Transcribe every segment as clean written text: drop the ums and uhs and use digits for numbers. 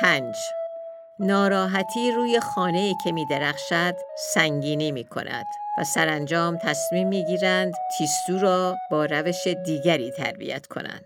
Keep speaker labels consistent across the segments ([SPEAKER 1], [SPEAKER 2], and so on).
[SPEAKER 1] 5. ناراحتی روی خانه‌ای که می‌درخشد سنگینی می‌کند و سرانجام تصمیم می‌گیرند تیستو را با روش دیگری تربیت کنند.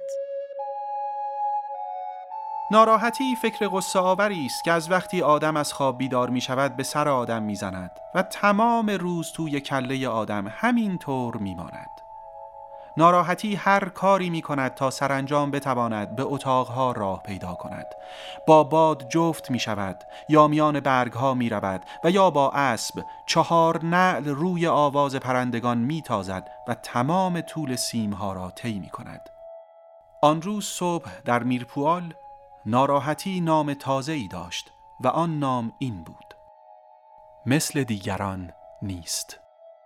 [SPEAKER 2] ناراحتی فکر غصه آوری است که از وقتی آدم از خواب بیدار می شود به سر آدم می زند و تمام روز توی کله آدم همین طور می ماند. ناراحتی هر کاری می کند تا سرانجام بتواند به اتاقها راه پیدا کند. با باد جفت می شود یا میان برگها می رود و یا با اسب 4 نعل روی آواز پرندگان می تازد و تمام طول سیمها را طی می کند. آن روز صبح در میرپوال ناراحتی نام تازه‌ای داشت و آن نام این بود: مثل دیگران نیست.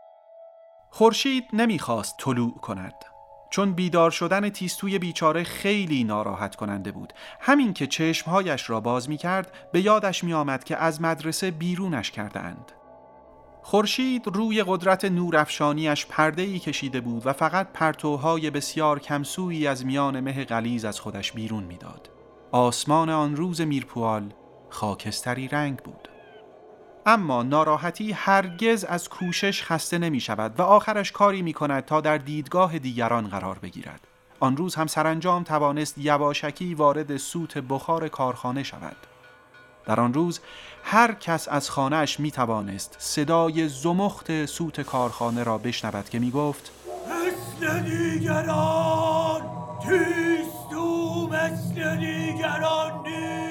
[SPEAKER 2] خورشید نمیخواست طلوع کند، چون بیدار شدن تیستوی بیچاره خیلی ناراحت کننده بود. همین که چشمهایش را باز میکرد به یادش میآمد که از مدرسه بیرونش کردند. خورشید روی قدرت نورافشانیش پرده‌ای کشیده بود و فقط پرتوهای بسیار کمسویی از میان مه غلیظ از خودش بیرون میداد. آسمان آن روز میرپوال خاکستری رنگ بود. اما ناراحتی هرگز از کوشش خسته نمی شود و آخرش کاری می کند تا در دیدگاه دیگران قرار بگیرد. آن روز هم سرانجام توانست یواشکی وارد سوت بخار کارخانه شود. در آن روز هر کس از خانه‌اش می توانست صدای زمخت سوت کارخانه را بشنود که می گفت:
[SPEAKER 3] مثل دیگران تیستو مثل دیگران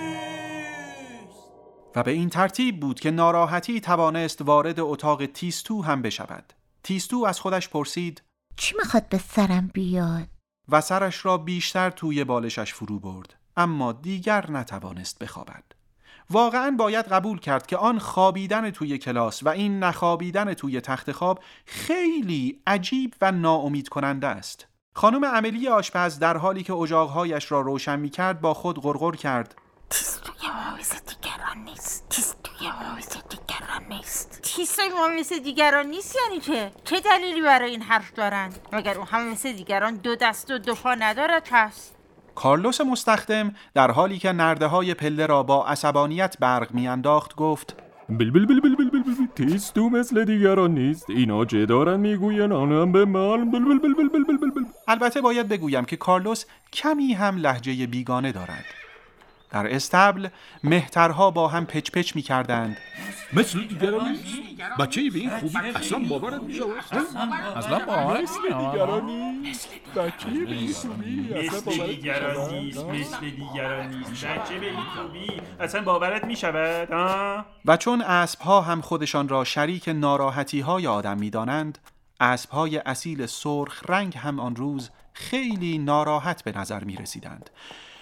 [SPEAKER 3] نیست.
[SPEAKER 2] و به این ترتیب بود که ناراحتی توانست وارد اتاق تیستو هم بشود. تیستو از خودش پرسید:
[SPEAKER 4] چی میخواد به سرم بیاد؟
[SPEAKER 2] و سرش را بیشتر توی بالشش فرو برد، اما دیگر نتوانست بخوابد. واقعاً باید قبول کرد که آن خوابیدن توی کلاس و این نخوابیدن توی تخت خواب خیلی عجیب و ناامید کننده است. خانم امیلی آشپز در حالی که اجاقهایش را روشن می کرد با خود غرغر کرد:
[SPEAKER 4] تیستوی ما مثل دیگران نیست. تیستوی ما مثل دیگران نیست.
[SPEAKER 5] تیستوی ما مثل دیگران نیست یعنی چه دلیلی برای این حرف دارن؟ مگر اون هم مثل دیگران 2 دست و 2 پا ندارد پس؟
[SPEAKER 2] کارلوس مستخدم در حالی که نرده‌های پله را با عصبانیت برق می‌انداخت گفت:
[SPEAKER 6] بل بل بل بل بل بل بل. تیستو مثل دیگران نیست. اینا چه دارن میگوین؟ آنم به من بل بل بل بل بل بل بل.
[SPEAKER 2] البته باید بگویم که کارلوس کمی هم لهجه بیگانه دارد. در استبل مهترها با هم پچ پچ می کردند.
[SPEAKER 7] مثل دیگران نیست. بچه به این خوبی اصلا باورت می شود؟
[SPEAKER 6] اصلا باورت دیگران نیست. بچه به این خوبی
[SPEAKER 8] مثل دیگران نیست. مثل دیگران نیست. بچه به این خوبی اصلا باورت می شود؟
[SPEAKER 2] و چون اسبها هم خودشان را شریک ناراحتی های آدم می دانند، اسبهای اصیل سرخ رنگ هم آن روز خیلی ناراحت به نظر می رسیدند.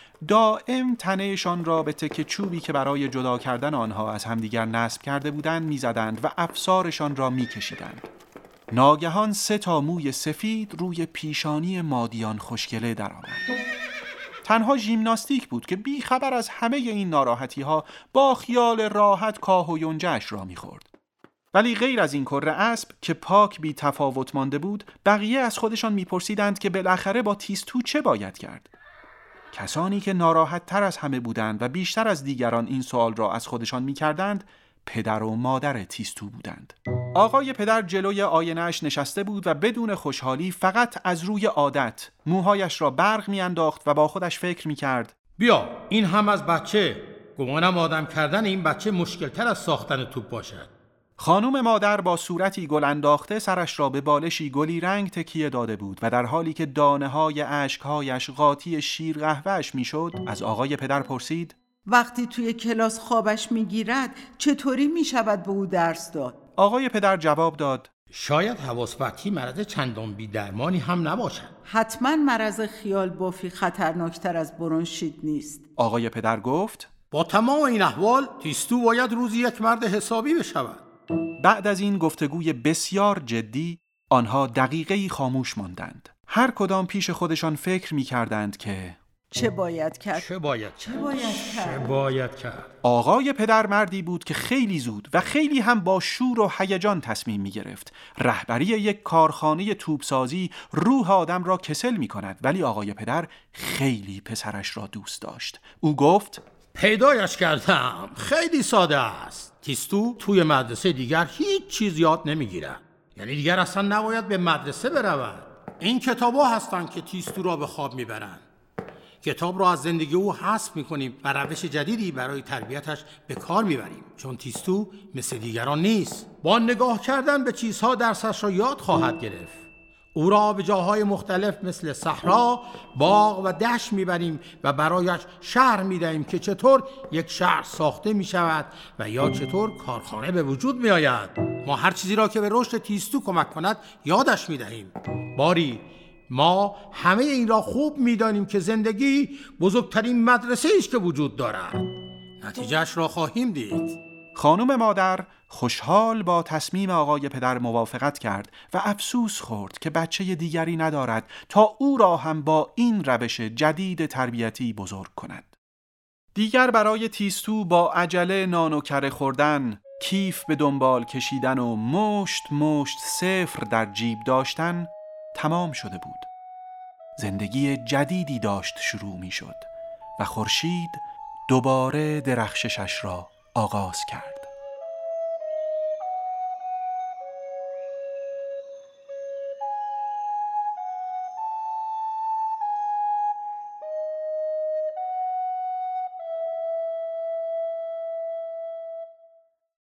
[SPEAKER 2] دائم تنهشان را به تکه چوبی که برای جدا کردن آنها از همدیگر نصب کرده بودند می‌زدند و افسارشان را می‌کشیدند. ناگهان 3 تا موی سفید روی پیشانی مادیان خوشگله درآمد. تنها ژیمناستیک بود که بی خبر از همه این ناراحتی‌ها با خیال راحت کاه و یونجه‌اش را می‌خورد. ولی غیر از این کره اسب که پاک بی تفاوت مانده بود، بقیه از خودشان می‌پرسیدند که بالاخره با تیستو چه باید کرد؟ کسانی که ناراحت تر از همه بودند و بیشتر از دیگران این سوال را از خودشان می کردند پدر و مادر تیستو بودند. آقای پدر جلوی آینه‌اش نشسته بود و بدون خوشحالی فقط از روی عادت موهایش را برق می انداخت و با خودش فکر می کرد:
[SPEAKER 9] بیا این هم از بچه. گمانم آدم کردن این بچه مشکل تر از ساختن توپ باشد.
[SPEAKER 2] خانم مادر با صورتی گل انداخته سرش را به بالشی گلی رنگ تکیه داده بود و در حالی که دانه‌های اشک‌هایش قاطی شیر قهوه‌اش میشد از آقای پدر پرسید:
[SPEAKER 10] وقتی توی کلاس خوابش میگیرد چطوری میشود به او درس داد؟
[SPEAKER 2] آقای پدر جواب داد:
[SPEAKER 9] شاید حواس پرتی مرض چندان بی درمانی هم نباشد.
[SPEAKER 10] حتما مرض خیال بافی خطرناکتر از برونشیت نیست.
[SPEAKER 2] آقای پدر گفت:
[SPEAKER 9] با تمام این احوال تیستو باید روزی یک مرد حسابی بشود.
[SPEAKER 2] بعد از این گفتگوی بسیار جدی آنها دقیقه‌ای خاموش ماندند. هر کدام پیش خودشان فکر می‌کردند که
[SPEAKER 10] چه باید کرد؟
[SPEAKER 9] چه باید کرد؟
[SPEAKER 2] آقای پدر مردی بود که خیلی زود و خیلی هم با شور و هیجان تصمیم می‌گرفت. رهبری یک کارخانه توپسازی روح آدم را کسل می‌کند، ولی آقای پدر خیلی پسرش را دوست داشت. او گفت:
[SPEAKER 9] پیدایش کردم. خیلی ساده است. تیستو توی مدرسه دیگر هیچ چیز یاد نمیگیره. یعنی دیگر اصلا نباید به مدرسه برود. این کتابا هستن که تیستو را به خواب میبرن. کتاب را از زندگی او حذف میکنیم و روش جدیدی برای تربیتش به کار میبریم، چون تیستو مثل دیگران نیست. با نگاه کردن به چیزها درسش را یاد خواهد گرفت. او را به جاهای مختلف مثل صحرا، باغ و دشت میبریم و برایش شرح میدهیم که چطور یک شهر ساخته میشود و یا چطور کارخانه به وجود میآید. ما هر چیزی را که به رشد تیستو کمک کند یادش میدهیم. باری ما همه این را خوب میدانیم که زندگی بزرگترین مدرسه است که وجود دارد. نتیجهش را خواهیم دید.
[SPEAKER 2] خانم مادر خوشحال با تصمیم آقای پدر موافقت کرد و افسوس خورد که بچه دیگری ندارد تا او را هم با این روش جدید تربیتی بزرگ کند. دیگر برای تیستو با عجله نان و کره خوردن، کیف به دنبال کشیدن و مشت صفر در جیب داشتن تمام شده بود. زندگی جدیدی داشت شروع می شد و خورشید دوباره درخششش را آغاز کرد.